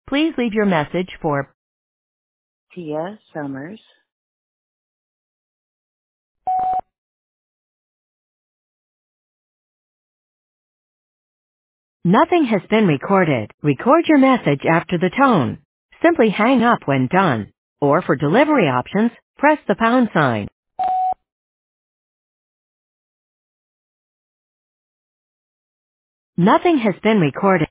Please leave your message for Tia Summers. Nothing has been recorded. Record your message after the tone. Simply hang up when done. Or for delivery options, press the pound sign. Nothing has been recorded.